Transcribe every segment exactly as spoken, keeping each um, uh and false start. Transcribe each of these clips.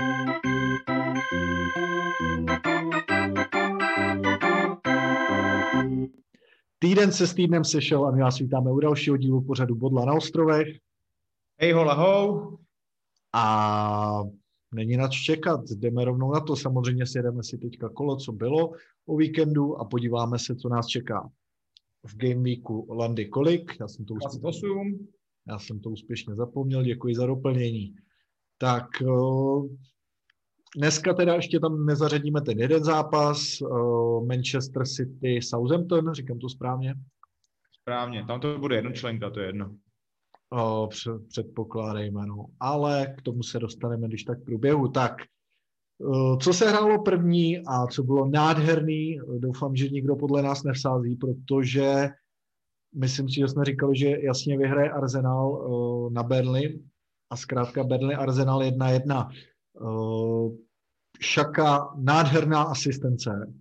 Týden se s týdnem sešel a my vás vítáme u dalšího dílu pořadu Bodla na ostrovech. Hej hola hou. A není na co čekat, jdeme rovnou na to. Samozřejmě si jdeme si teďka kolo, co bylo o víkendu a podíváme se, co nás čeká v Game Weeku Landy kolik. Já jsem to dvacet osm. Já jsem to úspěšně zapomněl, děkuji za doplnění. Tak dneska teda ještě tam nezařadíme ten jeden zápas, Manchester City Southampton, říkám to správně? Správně, tam to bude jednočlenka, to je jedno. O, předpokládejme, no. Ale k tomu se dostaneme, když tak v průběhu. Tak, co se hrálo první a co bylo nádherný, doufám, že nikdo podle nás nevsází, protože myslím si, že jsme říkali, že jasně vyhraje Arsenal na Burnley a zkrátka Burnley Arsenal jedna jedna. Xhaka, nádherná asistence.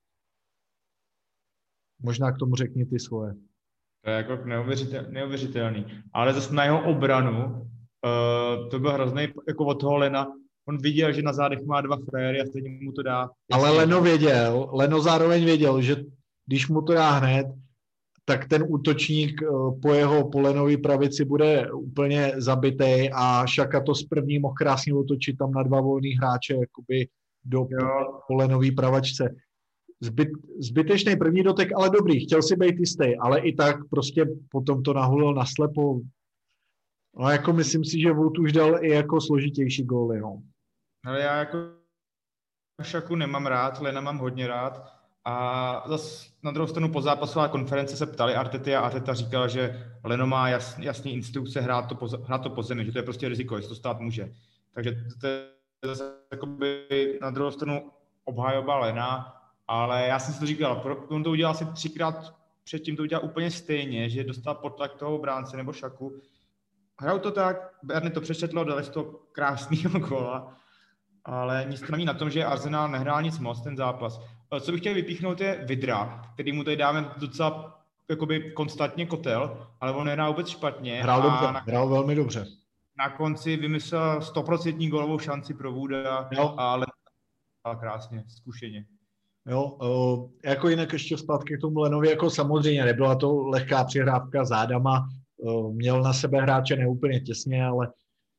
Možná k tomu řekni ty svoje. To je jako neuvěřitel, neuvěřitelný. Ale zase na jeho obranu, uh, to byl hrozný jako od toho Lena. On viděl, že na zádech má dva frajery a stejně mu to dá. Ale Leno věděl, Leno zároveň věděl, že když mu to dá hned, tak ten útočník po jeho polenový pravici bude úplně zabitej a Xhaka to z první mohl krásně otočit tam na dva volný hráče jakoby do polenový pravačce. Zbyt, zbytečný první dotek, ale dobrý, chtěl si být jistý, ale i tak prostě potom to nahulil naslepo. No jako myslím si, že Wood už dal i jako složitější góly, no. Ale já jako Xhaku nemám rád, Lena mám hodně rád a zase na druhou stranu po zápasové konference se ptali Artety a Arteta říkal, že Leno má jasný, jasný instrukce hrát to, po, hrát to po zemi, že to je prostě riziko, jestli to stát může. Takže to je zase jakoby na druhou stranu obhajoba Lena. Ale já jsem si to říkal, on to udělal asi třikrát předtím, to udělal úplně stejně, že dostal podtlak toho bránce nebo Xhaku. Hrajou to tak, Burnley to přečetlo, dali z toho krásného góla, ale nic to není na tom, že Arsenal nehrál nic moc ten zápas. Co bych chtěl vypíchnout je Vydra, který mu tady dáme docela jakoby konstantně kotel, ale on nehrál vůbec špatně. Hrál dobře, na, hrál velmi dobře. Na konci vymyslel stoprocentní gólovou šanci pro Wooda, ale krásně, zkušeně. Jo, jako jinak ještě zpátky k tomu Lenovi, jako samozřejmě nebyla to lehká přihrávka zádama, měl na sebe hráče neúplně těsně, ale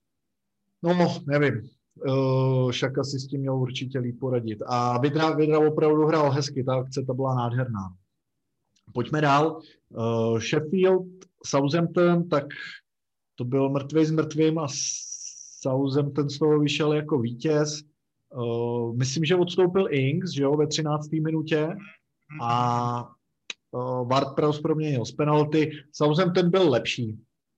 no, nevím, Xhaka si s tím měl určitě líp poradit. A Vydra, Vydra opravdu hrál hezky, ta akce ta byla nádherná. Pojďme dál. Sheffield, Southampton, tak to byl mrtvej s mrtvým a Southampton z toho vyšel jako vítěz. Uh, myslím, že odstoupil Ings, že jo, ve třinácté minutě a uh, Ward-Prowse proměnil z penalty. Southampton byl lepší.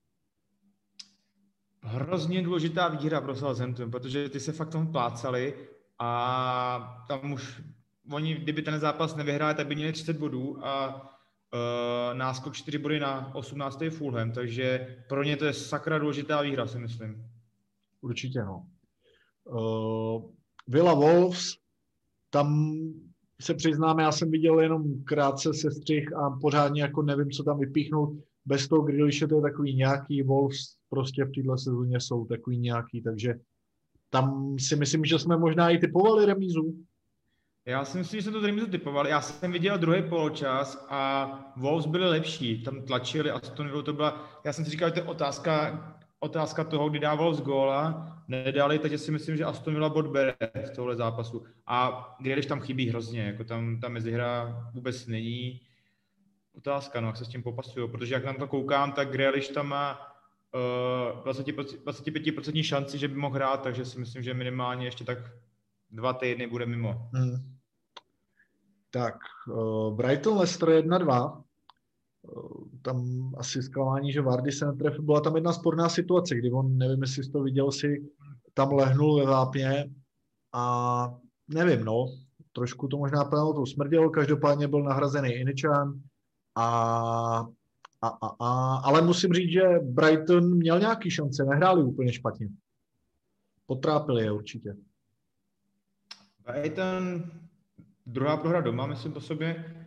Hrozně důležitá výhra pro Southampton, protože ty se fakt tomu plácali a tam už oni, kdyby ten zápas nevyhráli, tak by měli třicet bodů a uh, náskok čtyři body na osmnáctý Fulham, takže pro ně to je sakra důležitá výhra, si myslím. Určitě, no. Uh... Villa Wolves, tam se přiznáme, já jsem viděl jenom krátce sestřih a pořádně jako nevím, co tam vypíchnout. Bez toho Grealishe to je takový nějaký, Wolves prostě v této sezóně jsou takový nějaký, takže tam si myslím, že jsme možná i typovali remízu. Já si myslím, že jsme to remízu typovali. Já jsem viděl druhý poločas a Wolves byli lepší, tam tlačili a Aston Villa to byla, já jsem si říkal, že to je otázka, otázka toho, kdy dával z góla, nedali, takže si myslím, že Aston Villa bod bere z tohle zápasu. A když tam chybí hrozně, jako tam ta mezihra vůbec není. Otázka, no, jak se s tím popasují, protože jak na to koukám, tak Grealish tam má uh, dvacet pět procent šanci, že by mohl hrát, takže si myslím, že minimálně ještě tak dva týdny bude mimo. Hmm. Tak, uh, Brighton Leicester jedna dva. Tam asi zklamání, že Vardy se netrefil. Byla tam jedna sporná situace, kdy on, nevím, jestli jsi to viděl, si tam lehnul ve vápně a nevím, no, trošku to možná penaltou smrdělo, každopádně byl nahrazený Iničan a, a, a, a, ale musím říct, že Brighton měl nějaký šance, nehráli úplně špatně. Potrápili je určitě. Brighton, druhá prohra doma, myslím po sobě.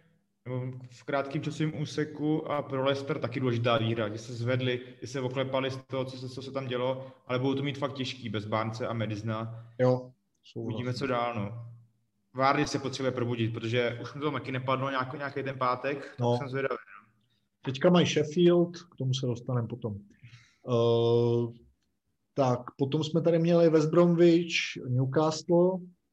nebo v krátkém časovém úseku a pro Leicester taky důležitá výhra, že se zvedli, že se oklepali z toho, co se, co se tam dělo, ale budou to mít fakt těžký bez Barnese a Madisona. Jo, uvidíme, co dál, no. Vardy se potřebuje probudit, protože už mu to taky nepadlo nějaký, nějaký ten pátek, no. Tak jsem zvědavý. Teďka mají Sheffield, k tomu se dostaneme potom. Uh, tak, potom jsme tady měli West Bromwich, Newcastle.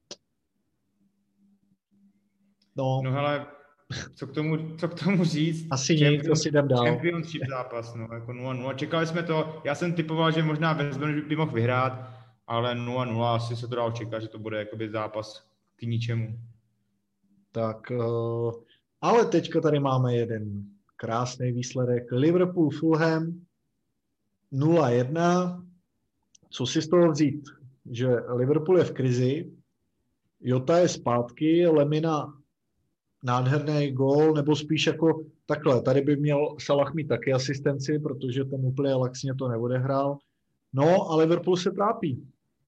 No, no hele, co k tomu, co k tomu říct? Asi nic, asi jdem dál. Championship zápas, no, jako nula nula. Čekali jsme to, já jsem typoval, že možná West Bromwich by mohl vyhrát, ale nula nula, asi se to dá očekat, že to bude jakoby zápas k ničemu. Tak, uh, ale teďka tady máme jeden krásný výsledek. Liverpool Fulham nula jedna. Co si z toho vzít? Že Liverpool je v krizi, Jota je zpátky, Lemina nádherný gól, nebo spíš jako takhle. Tady by měl Salah mít taky asistenci, protože ten úplně laxně to neodehrál. No a Liverpool se trápí.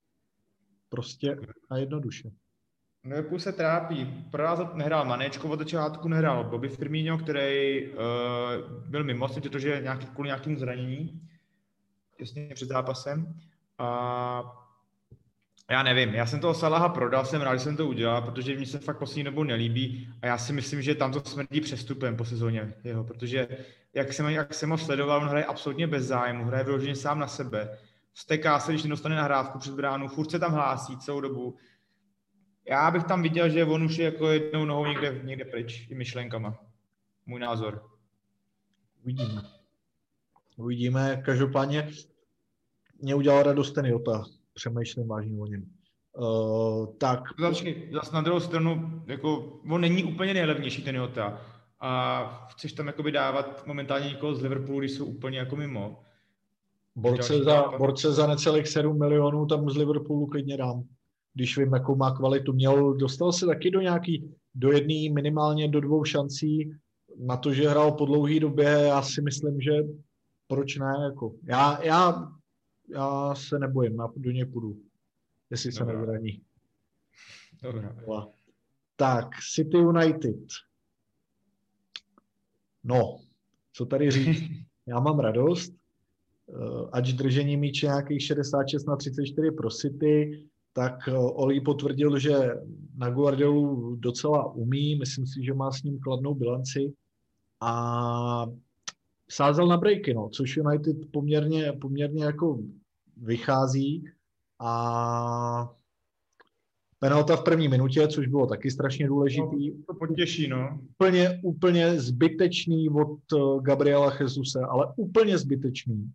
Prostě a jednoduše. Liverpool se trápí. Pro nás nehrál Manečko, od začátku nehrál Bobby Firmino, který uh, byl mimo, protože nějaký, kvůli nějakému zranění, těsně před zápasem. A já nevím, já jsem toho Salaha prodal, jsem rád, že jsem to udělal, protože mi se fakt poslední dobou nelíbí a já si myslím, že tam to smrdí přestupem po sezóně jeho, protože jak jsem, jak jsem ho sledoval, on hraje absolutně bez zájmu, hraje vyloženě sám na sebe, steká se, když nedostane nahrávku před bránu, furt se tam hlásí celou dobu. Já bych tam viděl, že on už je jako jednou nohou někde, někde pryč, i myšlenkama. Můj názor. Uvidíme. Uvidíme, každopádně mě udělal radost ten Jota. Přemýšlím vážně o něm. Uh, tak. Začkej, zase na druhou stranu, jako, on není úplně nejlevnější ten Jota. A chceš tam jakoby dávat momentálně někoho z Liverpoolu, když jsou úplně jako mimo. Borce za, borce za necelých sedm milionů tam z Liverpoolu klidně dám. Když vím, jakou má kvalitu. Měl, dostal se taky do nějaký, do jedné, minimálně do dvou šancí. Na to, že hrál po dlouhé době, já si myslím, že proč ne, jako. Já, já Já se nebojím, já do něj půjdu, jestli se nezraní. Dobrá. Tak, City United. No, co tady říct? Já mám radost, ač držení míče nějakých šedesát šest na třicet čtyři pro City, tak Oli potvrdil, že na Guardiolu docela umí, myslím si, že má s ním kladnou bilanci a sázel na breaky, no, což United poměrně, poměrně jako vychází a penalta v první minutě, což bylo taky strašně důležitý. No, to potěší, no. Úplně, úplně zbytečný od Gabriela Jesuse, ale úplně zbytečný.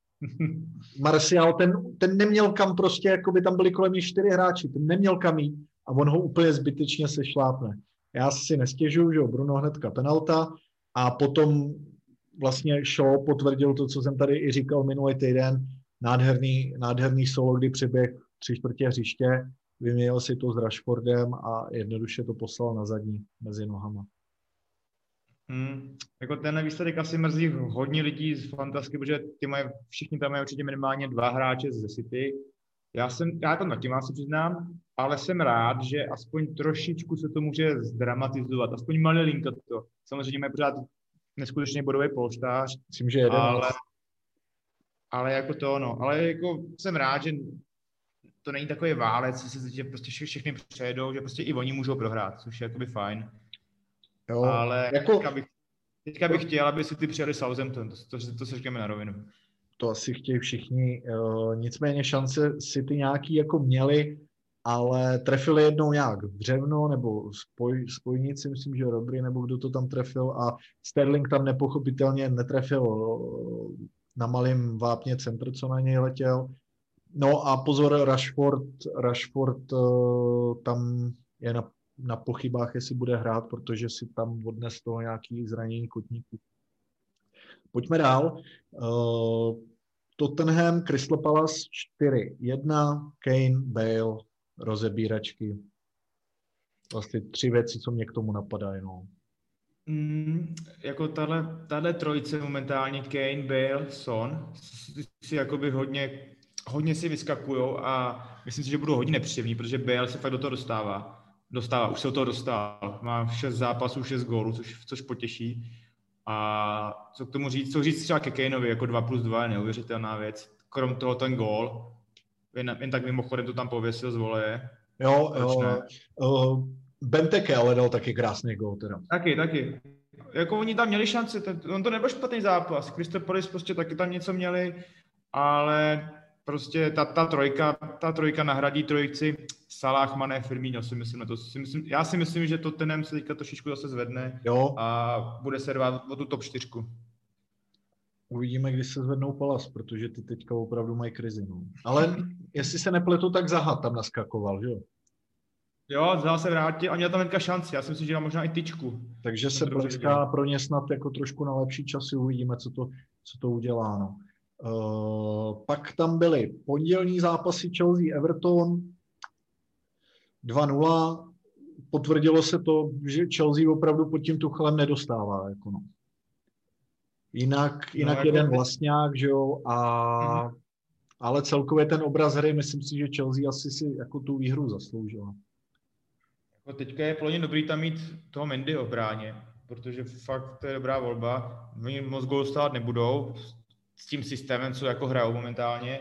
Martial, ten, ten neměl kam prostě, jako by tam byli kolem čtyři hráči, ten neměl kam jít a on ho úplně zbytečně sešlápne. Já si nestěžuju, že Bruno hnedka penalta a potom vlastně Shaw potvrdil to, co jsem tady i říkal minulý týden, nádherný, nádherný solo, kdy přeběh tři čtvrtě hřiště, vyměnil si to s Rashfordem a jednoduše to poslal na zadní mezi nohama. Hmm. Jako ten výsledek asi mrzí hodně lidí z fantasky, protože ty mají, všichni tam mají určitě minimálně dva hráče ze City. Já jsem, já tam taky mám se přiznám, ale jsem rád, že aspoň trošičku se to může zdramatizovat, aspoň malilinko to. Samozřejmě mají pořád neskutečně bodový polštář. Myslím, že jeden. Ale, ale jako to, no. Ale jako jsem rád, že to není takový válec, že prostě všechny přejedou, že prostě i oni můžou prohrát, což je jakoby fajn. Jo, ale jako, teďka, bych, teďka bych chtěl, aby si ty přijali Southampton, to, to, to se říkáme na rovinu. To asi chtějí všichni, uh, nicméně šance City nějaký jako měli, ale trefili jednou nějak v břevno, nebo spoj, spojníci, myslím, že Rodri, nebo kdo to tam trefil a Sterling tam nepochopitelně netrefil na malém vápně centr, co na něj letěl. No a pozor, Rashford, Rashford uh, tam je na, na pochybách, jestli bude hrát, protože si tam odnes toho nějaký zranění kotníků. Pojďme dál. Uh, Tottenham, Crystal Palace čtyři jedna, Kane, Bale, rozebíračky. Vlastně tři věci, co mě k tomu napadají. No. Mm, jako tahle, tahle trojice momentálně, Kane, Bale, Son, si jakoby hodně, hodně si vyskakujou a myslím si, že budou hodně nepříjemný, protože Bale se fakt do toho dostává. dostává, už se o toho dostal. Má šest zápasů, šest gólů, což, což potěší. A co k tomu říct? Co říct třeba ke Kaneovi, jako dva plus dva je neuvěřitelná věc. Krom toho ten gól, jen, jen tak mimochodem to tam pověsil z voleje. Jo, jo uh, Benteke ale dal taky krásný gól teda. Taky, taky. Jako oni tam měli šanci, ten, on to nebyl špatný zápas. Christopolis prostě taky tam něco měli, ale prostě ta, ta trojka, ta trojka nahradí trojici Salah, Mané, Firmino, si myslím, to si myslím, já si myslím, že Tottenham se teďka trošičku zase zvedne jo. A bude se rvát o tu top čtyřku. Uvidíme, kdy se zvednou Palace, protože ty teďka opravdu mají krizi. No. Ale jestli se nepletu, tak Zaha tam naskakoval, že jo? Jo, Zaha se vrátil a měl tam hnedka šanci. Já si myslím, že má možná i tyčku. Takže se bleská pro ně snad jako trošku na lepší časy. Uvidíme, co to, co to udělá. No. Uh, pak tam byly pondělní zápasy Chelsea Everton dva nula. Potvrdilo se to, že Chelsea opravdu pod tím Tuchelem nedostává. Jako no. Jinak, jinak no, jeden jako... vlastňák, že jo, a, mm. ale celkově ten obraz hry, myslím si, že Chelsea asi si jako tu výhru zasloužila. Jako teďka je plně dobrý tam mít toho Mendyho v bráně, protože fakt to je dobrá volba. Oni moc gólů stát nebudou s tím systémem, co jako hrajou momentálně.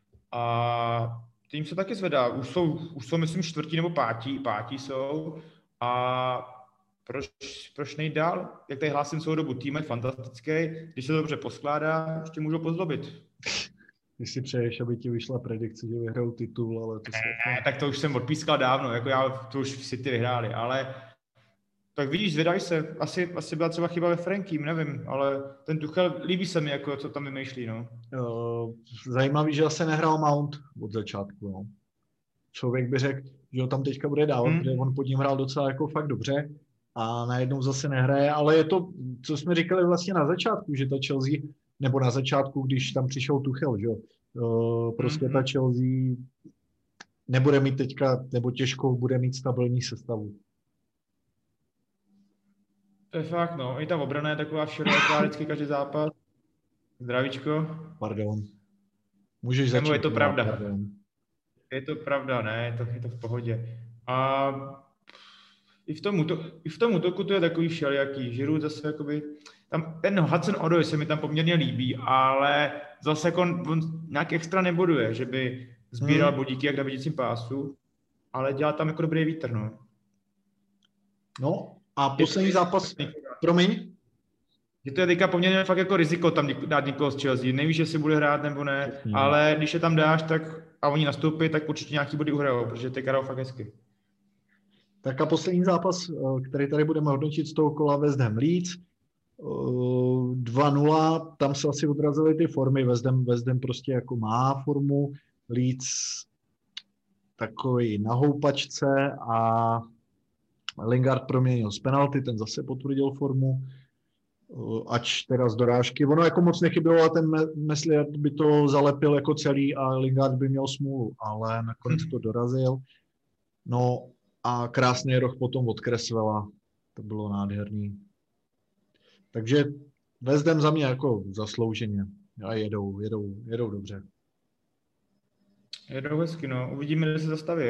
A tým se taky zvedá. Už jsou, už jsou myslím, čtvrtí nebo pátí, pátí jsou. A proč, proč nejít dál? Jak tady hlásím celou dobu, tým je fantastický, když se to dobře poskládá, ještě můžou pozdobit. Ty si přeješ, aby ti vyšla predikce, že vyhrajou titul, ale to se... Ne, tak to už jsem odpískal dávno, jako já to už v City vyhráli, ale tak vidíš, zvedají se, asi, asi byla třeba chyba ve Frankým, nevím, ale ten Tuchel líbí se mi, jako co tam vymýšlí, no. Zajímavý, že asi nehrál Mount od začátku, no. Člověk by řekl, že ho tam teďka bude dávat, hmm. protože on pod ním hrál docela jako fakt dobře a najednou zase nehraje, ale je to, co jsme říkali vlastně na začátku, že ta Chelsea, nebo na začátku, když tam přišel Tuchel, že jo, prostě hmm. ta Chelsea nebude mít teďka, nebo těžko bude mít stabilní sestavu. To je fakt, no. I ta obrana je taková široká vždycky každý zápas. Zdravíčko. Pardon. Můžeš začít. Nebo je to pravda. Pardon. Je to pravda, ne? Je to, je to v pohodě. A i v tom, útoku, i v tom útoku to je takový všelijaký. Giroud zase jakoby... Tam, ten Hudson-Odoi se mi tam poměrně líbí, ale zase jako on, on nějak extra neboduje, že by sbíral hmm. bodíky jak na vidícím pásu, ale dělá tam jako dobrý vítr, no. No, a poslední zápas, promiň? Že to je teďka poměrně fakt jako riziko tam dát někoho z Chelsea. Nevíš, jestli bude hrát nebo ne, Přesně. ale když je tam dáš tak a oni nastoupí, tak určitě nějaký body uhrajou, protože teď hrajou fakt hezky. Tak a poslední zápas, který tady budeme hodnotit z toho kola West Ham Leeds, dva nula, tam se asi odrazily ty formy, West Ham, West Ham prostě jako má formu, Leeds takový na houpačce a Lingard proměnil z penalty, ten zase potvrdil formu, ač teda z dorážky. Ono jako moc nechybilo a ten Meslier by to zalepil jako celý a Lingard by měl smůlu, ale nakonec to dorazil. No a krásný roh potom od Cresswella, to bylo nádherný. Takže West Ham za mě jako zaslouženě a jedou, jedou, jedou dobře. Jedou hezky, no. Uvidíme, kde se zastaví.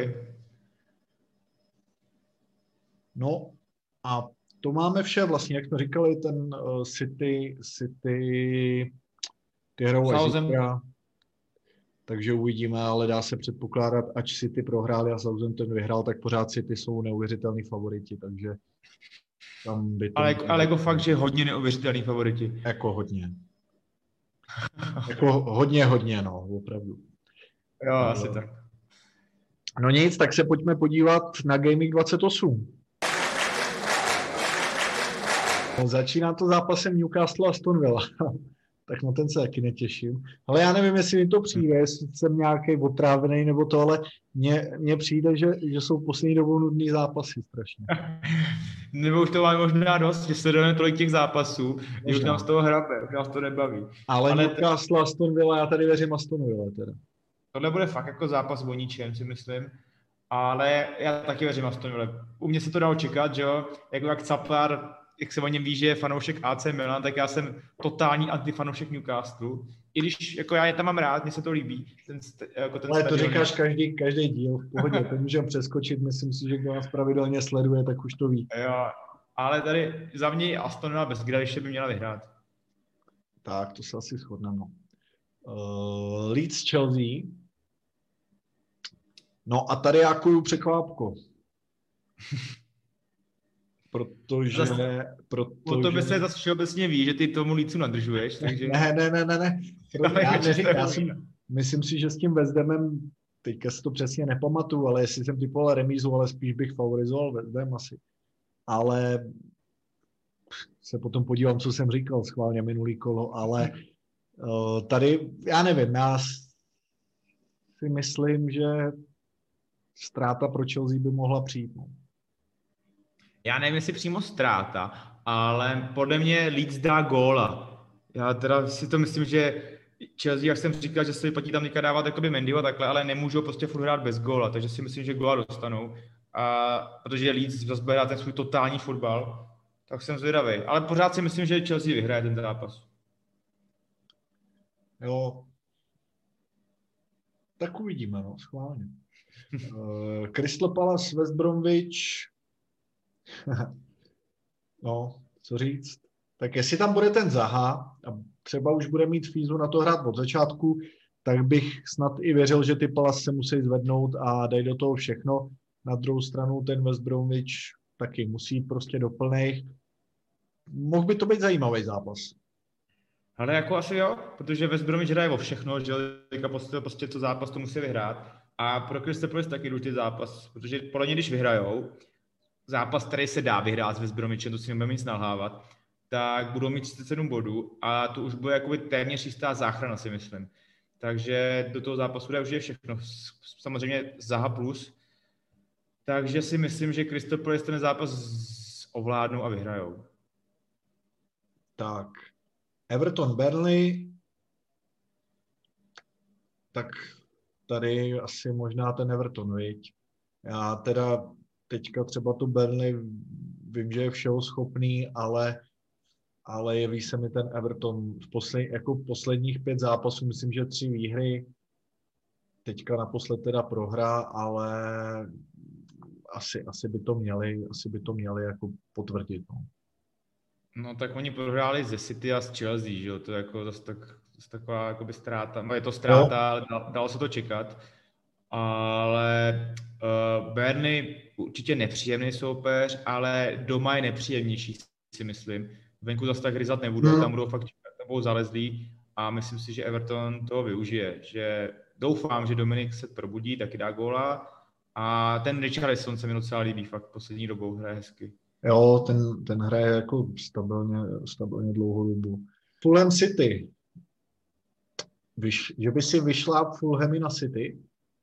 No a to máme vše vlastně, jak jsme říkali, ten uh, City, City, ty hrajou až zítra, takže uvidíme, ale dá se předpokládat, ač City prohráli a Southampton vyhrál, tak pořád City jsou neuvěřitelný favoriti, takže tam by to... Ale, ale jako fakt, že hodně neuvěřitelný favoriti. Jako hodně. Jako hodně, hodně, no, opravdu. Jo, no, asi tak. No nic, tak se pojďme podívat na Gaming dvacet osm. No, začíná to zápasem Newcastle a Aston Villa. Tak na ten se taky netěším. Ale já nevím, jestli mi to přijde, jestli jsem nějaký otrávený nebo to, ale mně, mně přijde, že, že jsou poslední dobou nudný zápasy strašně. Nebo už to máme možná dost, že sledujeme tolik těch zápasů, že už nám z toho hrabe, už nás to nebaví. Ale, ale Newcastle a Aston Villa, já tady věřím Aston Villa teda. Tohle bude fakt jako zápas o ničem, si myslím. Ale já taky věřím Aston Villa. U mě se to dalo čekat, že jo, jako jak Caplar, jak se o něm ví, že je fanoušek A C Milan, tak já jsem totální antifanoušek Newcastle. i když jako já je tam mám rád, mně se to líbí. Ten, jako ten Ale to stadion. říkáš každý, každý díl, v pohodě, to můžeme přeskočit, myslím si, že kdo nás pravidelně sleduje, tak už to ví. Jo, ale tady za mě Aston Villa bez Grealishe by měla vyhrát. Tak, to se asi shodneme. No. Uh, Leeds Chelsea. No a tady jakou překvápko. Protože... Zase, protože... O to by se zase všeobecně ví, že ty tomu Leedsu nadržuješ, takže... Ne, ne, ne, ne, ne. Já, neřík, já jsem, myslím si, že s tím West Hamem, teďka si to přesně nepamatuju, ale jestli jsem typoval remízu, ale spíš bych favorizoval West Ham asi. Ale se potom podívám, co jsem říkal schválně minulý kolo, ale uh, tady, já nevím, já si myslím, že ztráta pro Chelsea by mohla přijít. No. Já nevím, jestli přímo ztráta, ale podle mě Leeds dá góla. Já teda si to myslím, že Chelsea, jak jsem říkal, že se vyplatí tam teďka dávat jakoby Mendyho a takhle, ale nemůžou prostě furt hrát bez góla, takže si myslím, že góla dostanou. A protože Leeds zase bude hrát ten svůj totální fotbal, tak jsem zvědavý. Ale pořád si myslím, že Chelsea vyhraje ten zápas. Jo. Tak uvidíme, no, schválně. uh, Crystal Palace, West Bromwich. No, co říct. Tak jestli tam bude ten Zaha a třeba už bude mít Fízu na to hrát od začátku, tak bych snad i věřil, že ty Palace se musí zvednout a dají do toho všechno. Na druhou stranu ten West Bromwich taky musí jít prostě do plných. Mohl by to být zajímavý zápas. Ale jako asi jo, protože West Bromwich hraje o všechno, že teďka prostě, prostě co zápas to musí vyhrát. A pro Crystal Palace taky důležitý zápas, protože podle mě, když vyhrajou, zápas, který se dá vyhrát s West Bromwichem, to si nebudeme nic nalhávat, tak budou mít třicet sedm bodů a to už bude jakoby téměř jistá záchrana, si myslím. Takže do toho zápasu dá už je všechno. Samozřejmě Zaha plus. Takže si myslím, že Crystal Palace ten zápas ovládnou a vyhrajou. Tak. Everton Burnley. Tak tady asi možná ten Everton, viď? Já teda teďka třeba tu Burnley vím, že je všeho schopný, ale, ale jeví se mi ten Everton v posled, jako posledních pět zápasů, myslím, že tři výhry, teďka naposled teda prohra, ale asi, asi by to měli, asi by to měli jako potvrdit. No. No tak oni prohráli ze City a z Chelsea, že jo, to je jako zase, tak, zase taková jakoby ztráta, no je to ztráta, no. Ale dalo, dalo se to čekat. Ale uh, Burnley určitě nepříjemný soupeř, ale doma je nepříjemnější, si myslím. Venku zase tak ryzat nebudou, hmm. tam budou fakt budou zalezlí a myslím si, že Everton toho využije. Že doufám, že Dominik se probudí, taky dá góla a ten Richarlison se mi docela líbí, fakt poslední dobou hraje hezky. Jo, ten, ten hraje jako stabilně, stabilně dlouhou dobu. Fulham City. Vyš, že by si vyšla Fulhamy na City?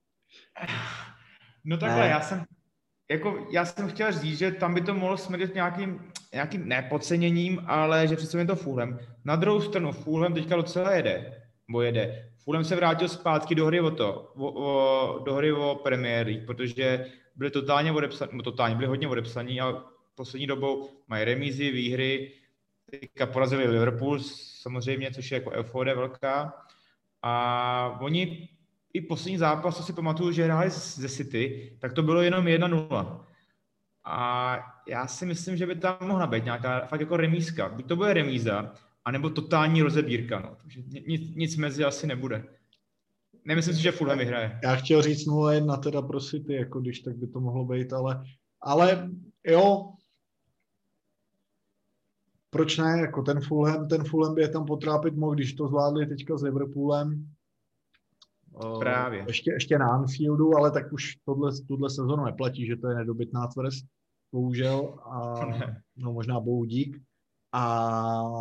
No takhle, ne. já jsem jako, já jsem chtěl říct, že tam by to mohlo smrdět nějakým, nějakým nepodceněním, ale že přece je to Fulham. Na druhou stranu, Fulham teďka docela jede, bo jede. Fulham se vrátil zpátky do hry o to, o, o, do hry o Premier League, protože byli totálně odepsaní, no totálně, byli hodně odepsaní a poslední dobou mají remízy, výhry, teďka porazili Liverpool samozřejmě, což je jako euforie velká. A oni i poslední zápas, co si pamatuju, že hráli ze City, tak to bylo jenom jedna nula. A já si myslím, že by tam mohla být nějaká fakt jako remízka. Buď to bude remíza, anebo totální rozebírka. No. Takže nic, nic mezi asi nebude. Nemyslím si, že Fulham vyhraje. Já chtěl říct nula jedna teda pro City, jako když tak by to mohlo být, ale, ale jo, proč ne, jako ten Fulham, ten Fulham by je tam potrápit mohl, když to zvládli teďka s Liverpoolem. Právě. Ještě, ještě na Anfieldu, ale tak už tohle, tuhle sezonu neplatí, že to je nedobytná tvrz, bohužel. A, no možná bohu dík. A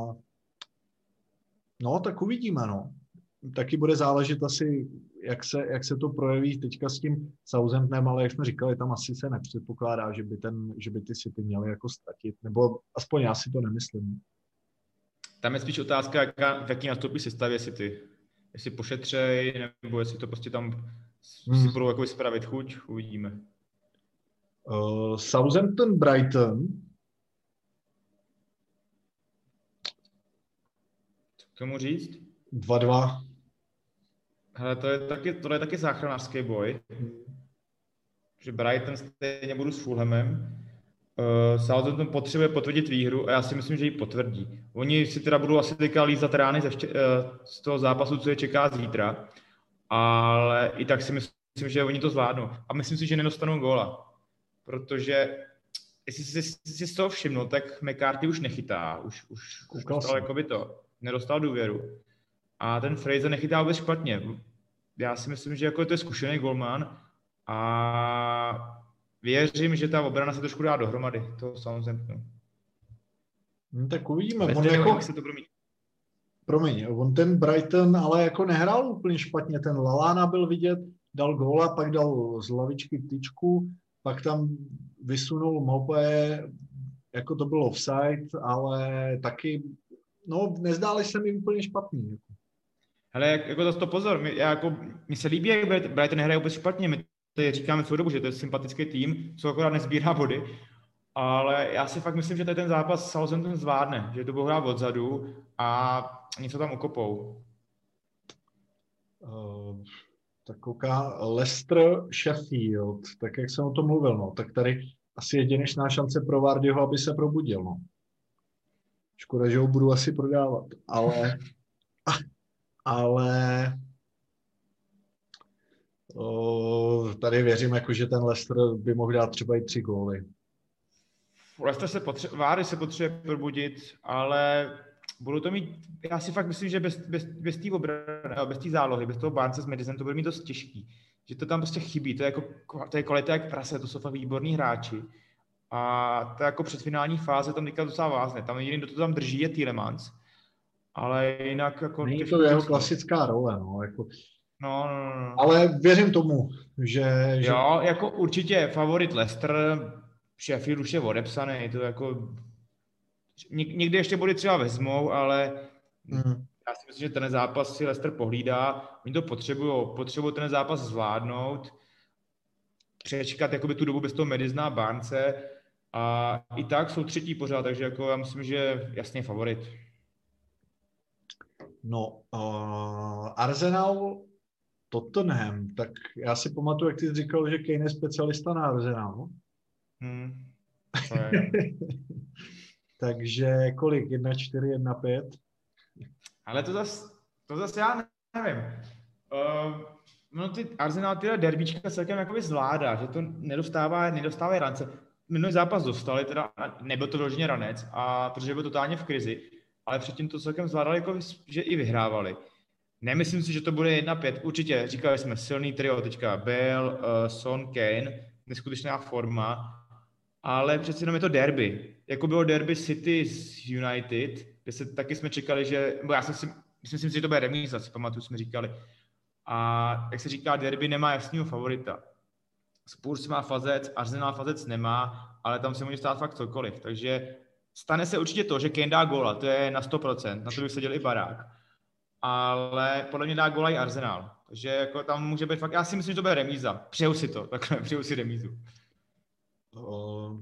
no, tak uvidíme, no. Taky bude záležet asi, jak se, jak se to projeví teďka s tím Southamptonem, ale jak jsme říkali, tam asi se nepředpokládá, že by, ten, že by ty City měly jako ztratit, nebo aspoň já si to nemyslím. Tam je spíš otázka, jaká, v jaký nastoupí sestavě City. Jestli pošetřej, nebo jestli to prostě tam hmm. si budou jako vyspravit chuť, uvidíme. Uh, Southampton, Brighton. Co k tomu říct? dva dva. Hele, to je taky, tohle je taky záchranářský boj. Že Brighton stejně budu s Fulhamem. Uh, Southampton potřebuje potvrdit výhru a já si myslím, že ji potvrdí. Oni si teda budou asi teďka lízat rány ze vště, uh, z toho zápasu, co je čeká zítra, ale i tak si myslím, že oni to zvládnou. A myslím si, že nedostanou góla, protože jestli si, si z toho všimnul, tak McCarthy už nechytá, už, už, už dostal jakoby to, nedostal důvěru. A ten Fraser nechytá vůbec špatně. Já si myslím, že jako to je zkušený golman a věřím, že ta obrana se trošku dá dohromady. To samozřejmě. No, tak uvidíme. On jako... jak se to promítne. Promiň, on ten Brighton ale jako nehrál úplně špatně. Ten Lallana byl vidět, dal góla, pak dal z lavičky tyčku, pak tam vysunul Maupé, jako to bylo offside, ale taky, no, nezdáli se mi úplně špatný. Hele, jak, jako to pozor, mi, jako, mi se líbí, jak Brighton nehraje vůbec špatně. My tady říkáme celou dobu, že to je sympatický tým, co akorát nezbírá body, ale já si fakt myslím, že tady ten zápas Southampton zvládne, že to budou hrát odzadu a něco tam ukopou. Uh, tak kouká Leicester Sheffield, tak jak jsem o tom mluvil, no, tak tady asi jedinečná šance pro Vardyho, aby se probudil, no. Škoda, že ho budu asi prodávat, ale ale o, tady věřím, jako, že ten Leicester by mohl dát třeba i tři góly. Leicester se potřebuje, Vardy se potřebuje probudit, ale budou to mít, já si fakt myslím, že bez, bez, bez té obrany, bez té zálohy, bez toho Barnese s Madison to bude mít dost těžký. Že to tam prostě chybí, to je, jako, to je kvalita jak prase, to jsou fakt výborní hráči. A to jako předfinální fáze tam teďka docela vázne. Tam jediný, kdo to tam drží, je Tielemans. Ale jinak jako... Není to jeho klasická role, no. Jako... No, no, no. Ale věřím tomu, že... že... Jo, jako určitě favorit Leicester, Sheffield už je odepsaný, to jako... Někdy ještě body třeba vezmou, ale hmm. já si myslím, že ten zápas si Leicester pohlídá. Oni to potřebují, potřebují ten zápas zvládnout, přečkat jakoby tu dobu bez toho Madisona a Barnese a i tak jsou třetí pořád, takže jako já myslím, že jasně favorit. No, uh, Arsenal, Tottenham, tak já si pamatuju, jak ty jsi říkal, že Kane je specialista na Arsenal. Hmm. To je. Takže kolik? jedna čtyři, jedna pět? Ale to zase to zas já nevím. Uh, no ty Arsenal tyhle derbíčka celkem jakoby zvládá, že to nedostává, nedostává rance. Minulý zápas dostali, teda nebyl to vyloženě ranec, a protože byl totálně v krizi, ale předtím to celkem zvládali, jako, že i vyhrávali. Nemyslím si, že to bude jedna pět. Určitě, říkali jsme, silný trio teďka. Bale, uh, Son, Kane, neskutečná forma, ale přeci jenom je to derby. Jako bylo derby City s United, kde se taky jsme čekali, že, bo já jsem si, myslím si, že to bude remíza, si pamatuju, jsme říkali. A jak se říká, derby nemá jasného favorita. Spurs má fazec, Arsenal fazec nemá, ale tam se může stát fakt cokoliv. Takže stane se určitě to, že Kane dá góla, to je na sto procent, na to bych seděl i barák. Ale podle mě dá góla i Arsenal. Takže jako tam může být fakt, já si myslím, že to bude remíza. Přeju si to, takhle, přeju si remízu. Uh,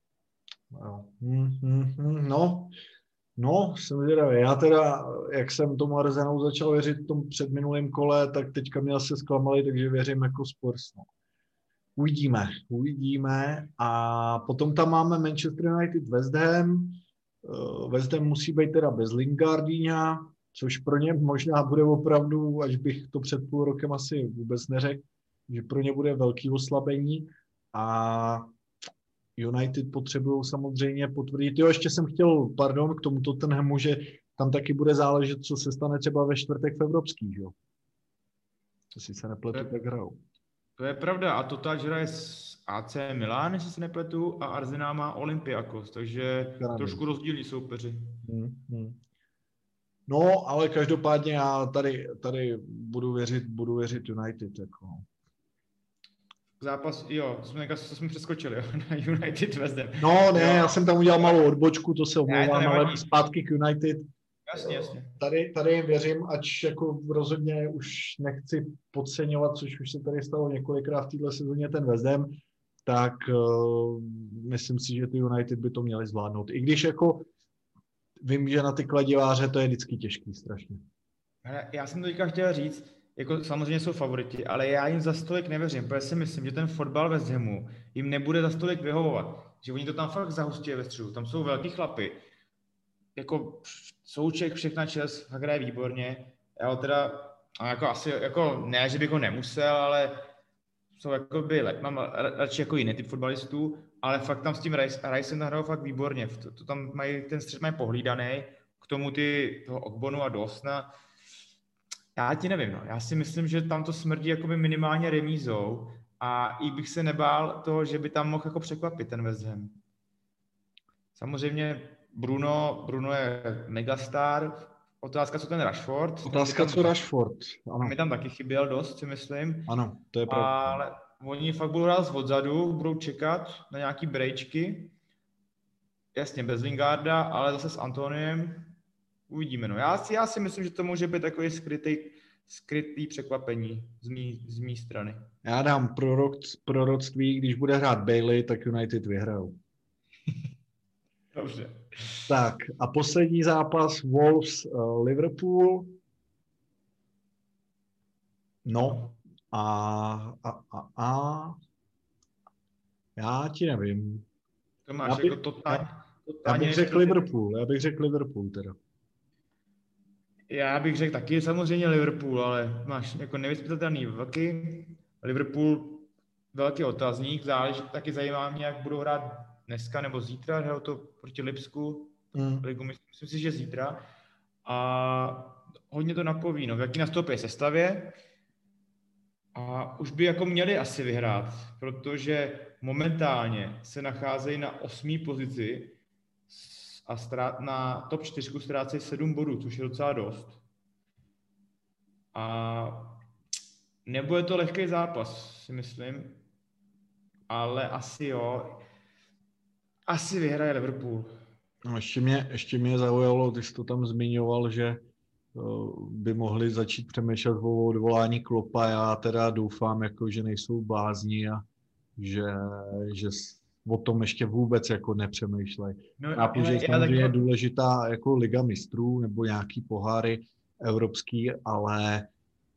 no, no, jsem zvědavý. Já teda, jak jsem tomu Arsenalu začal věřit v tom předminulém kole, tak teďka mě asi zklamali, takže věřím jako Spurs. No. Uvidíme, uvidíme. A potom tam máme Manchester United, West Ham. Uh, West Ham musí být teda bez Lingardina, což pro ně možná bude opravdu, až bych to před půl rokem asi vůbec neřekl, že pro ně bude velký oslabení. A United potřebují samozřejmě potvrdit. Jo, ještě jsem chtěl, pardon, k tomu Tottenhamu, že tam taky bude záležet, co se stane třeba ve čtvrtek v evropských, jo. To si se nepletu, tak hrajou. To je pravda a Total hraje s A C Milan, jestli se nepletu, a Arsenal má Olympiakos, takže Karami. Trošku rozdílní soupeři. Hmm, hmm. No, ale každopádně já tady, tady budu věřit, budu věřit United, jako. Zápas, jo, to jsme, to jsme přeskočili, jo, na United West Ham. No, ne, jo. Já jsem tam udělal malou odbočku, to se omlouvám, ale zpátky k United. Jasně, jasně. Tady, tady jim věřím, ač jako rozhodně už nechci podceňovat, což už se tady stalo několikrát v této sezóně ten West Ham, tak uh, myslím si, že ty United by to měli zvládnout. I když jako vím, že na ty kladiváře to je vždycky těžký strašně. Já jsem to teďka chtěl říct, jako samozřejmě jsou favoriti, ale já jim za stolik nevěřím, protože si myslím, že ten fotbal West Hamu jim nebude za stolik vyhovovat. Že oni to tam fakt zahustí ve středu, tam jsou velký chlapy. Jako Souček, všechna čest, fakt hraje výborně. Já ho teda, jako asi, jako ne, že bych ho nemusel, ale jsou jako by, mám radši jako jiný typ fotbalistů, ale fakt tam s tím Ricem hrajou fakt výborně. To, to tam mají, ten střed mají pohlídaný, k tomu ty toho Ogbonu a Dawsona. Já ti nevím, no. Já si myslím, že tam to smrdí jakoby minimálně remízou a i bych se nebál toho, že by tam mohl jako překvapit ten West Ham. Samozřejmě Bruno, Bruno je megastar. Otázka, co ten Rashford. Otázka, tam, co Rashford. Ano. Mi tam taky chyběl dost, si myslím. Ano, to je pravda. Ale oni fakt budou hrát odzadu, budou čekat na nějaký brejčky. Jasně, bez Lingarda, ale zase s Antoniem. Uvidíme. No. Já, si, já si myslím, že to může být takový skrytý, skrytý překvapení z mý, z mý strany. Já dám prorok, proroctví, když bude hrát Bailey, tak United vyhrajou. Dobře. Tak a poslední zápas Wolves uh, Liverpool. No a, a, a, a já ti nevím. To máš já bych, jako totálně, já bych řekl Liverpool, já bych řekl Liverpool teda. Já bych řekl taky samozřejmě Liverpool, ale máš jako nevyspytatelný velký. Liverpool velký otazník, záleží, taky zajímá mě, jak budou hrát dneska nebo zítra, hrajou to proti Lipsku, mm. ligu, myslím si, že zítra. A hodně to napoví, no, v jaký nastoupí sestavě. A už by jako měli asi vyhrát, protože momentálně se nacházejí na osmé pozici a ztrát, na top čtyřku ztrácejí sedm bodů, což je docela dost. A nebude to lehký zápas, si myslím, ale asi jo. Asi vyhraje Liverpool. No, ještě, mě, ještě mě zaujalo, ty jsi to tam zmiňoval, že by mohli začít přemýšlet o odvolání Kloppa. Já teda doufám, jako, že nejsou blázni a že, že o tom ještě vůbec jako nepřemýšlejí. No, Chápu, že samozřejmě je důležitá jako Liga mistrů nebo nějaký poháry evropský, ale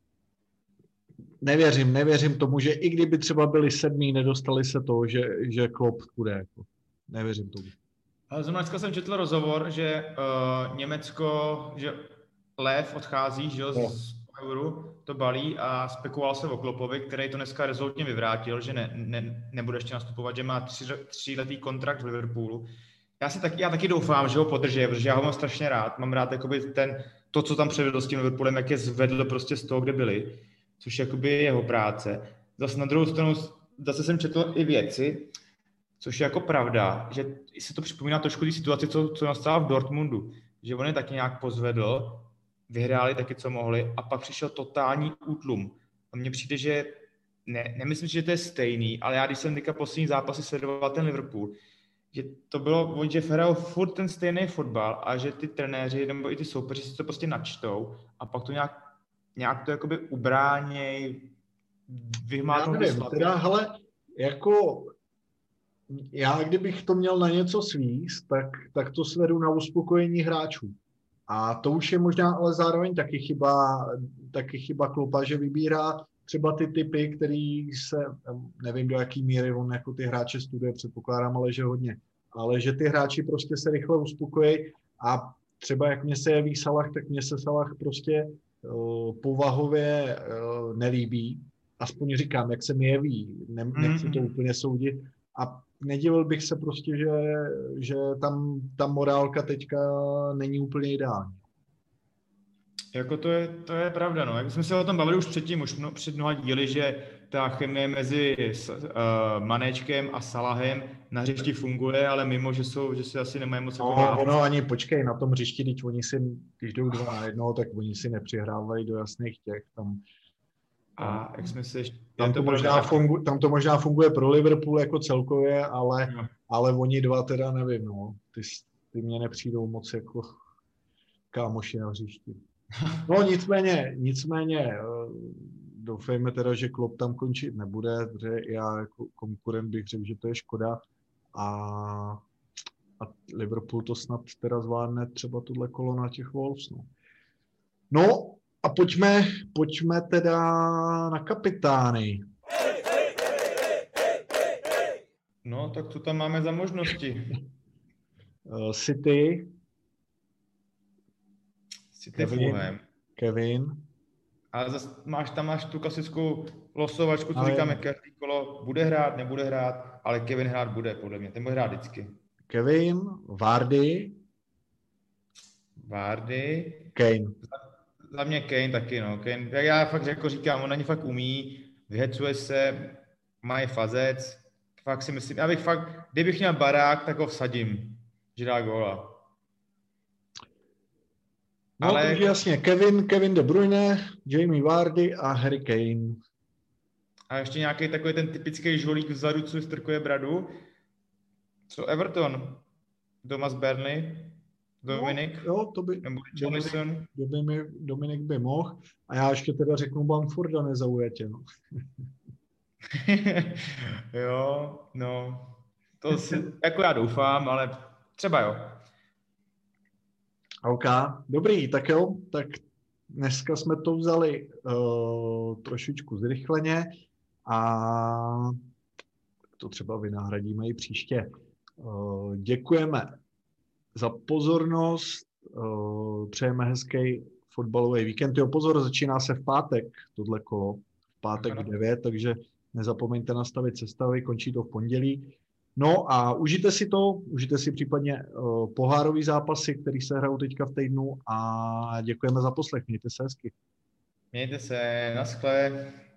nevěřím, nevěřím tomu, že i kdyby třeba byli sedmí, nedostali se to, že, že Klopp půjde. Jako. Nevěřím tomu. Ale zrovna dneska jsem četl rozhovor, že uh, Německo, že Lev odchází, že jo, no. z Euru, to balí a spekuloval se o Kloppovi, který to dneska rezolutně vyvrátil, že ne, ne, nebude ještě nastupovat, že má tři, tříletý kontrakt v Liverpoolu. Já, si taky, já taky doufám, že ho podrží, protože já ho mám strašně rád. Mám rád jakoby ten, to, co tam předvedl s tím Liverpoolem, jak je zvedl prostě z toho, kde byli, což je jakoby jeho práce. Zase na druhou stranu, zase jsem četl i věci, což je jako pravda, že se to připomíná trošku té situaci, co, co nastala v Dortmundu, že on je taky nějak pozvedl, vyhráli taky, co mohli, a pak přišel totální útlum. A mně přijde, že ne, nemyslím, že to je stejný, ale já, když jsem teďka poslední zápasy sledoval ten Liverpool, že to bylo, že hrajou furt ten stejný fotbal a že ty trenéři nebo i ty soupeři si to prostě načtou a pak to nějak, nějak to jakoby ubráněj, vyhmátnou ty slabě. Teda, hele, jako já, kdybych to měl na něco svíst, tak, tak to svedu na uspokojení hráčů. A to už je možná ale zároveň taky chyba, taky chyba Kloppa, že vybírá třeba ty typy, který se, nevím do jaký míry on jako ty hráče studuje, předpokládám, ale že hodně. Ale že ty hráči prostě se rychle uspokojí a třeba jak mě se jeví Salah, tak mě se Salah prostě uh, povahově uh, nelíbí. Aspoň říkám, jak se mi jeví, ne, nechci to úplně soudit. A nedivil bych se prostě, že, že tam ta morálka teďka není úplně ideální. Jako to je, to je pravda, no. Jak jsme se o tom bavili už předtím, už mno, před mnoha díly, že ta chemie mezi uh, Manéčkem a Salahem na hřišti funguje, ale mimo, že jsou, že si asi nemají moc... No, jako ono ani počkej, na tom hřišti, když oni si, když jdou dva na jedno, tak oni si nepřihrávají do jasných těch, tam... A jak jsme se ještě... Tam to, možná fungu, tam to možná funguje pro Liverpool jako celkově, ale, no. ale oni dva teda nevím, no. Ty, ty mě nepřijdou moc jako kámoši na hřišti. No nicméně, nicméně, doufejme teda, že Klopp tam končit nebude, protože já jako konkurent bych řekl, že to je škoda a, a Liverpool to snad teda zvládne třeba tuhle kolo na těch Wolves, no. No, a pojďme, pojďme teda na kapitány. No, tak co tam máme za možnosti? City. City Kevin. Fulham. Kevin. Ale zase máš, tam máš tu klasickou losovačku, co ale... říkáme, každý kolo bude hrát, nebude hrát, ale Kevin hrát bude, podle mě. Ten bude hrát vždycky. Kevin, Vardy. Vardy. Kane. Za, za mě Kane taky, no. Kane, jak já fakt jako říkám, on ani fakt umí, vyhecuje se, má je fazec. Fakt si myslím, já bych fakt, kdybych měl barák, tak ho vsadím, že dá góla. No, ale... takže jasně, Kevin, Kevin De Bruyne, Jamie Vardy a Harry Kane. A ještě nějaký takový ten typický žolík vzadu, co strkuje bradu. Co Everton? Doma z Burnley? Dominik? No, jo, to by, nebo Dominik, Dominik, Dominik by mohl. A já ještě teda řeknu Bamforda nezaujatě. No. Jo, no. To si, jako já doufám, ale třeba jo. OK, dobrý, tak jo, tak dneska jsme to vzali uh, trošičku zrychleně a to třeba vynahradíme i příště. Uh, děkujeme za pozornost, uh, přejeme hezký fotbalový víkend. Jo, pozor, začíná se v pátek tohle kolo, v pátek v devět, takže nezapomeňte nastavit sestavy, končí to v pondělí. No a užijte si to, užijte si případně uh, pohárový zápasy, který se hrajou teďka v týdnu a děkujeme za poslech, mějte se hezky. Mějte se, naschle.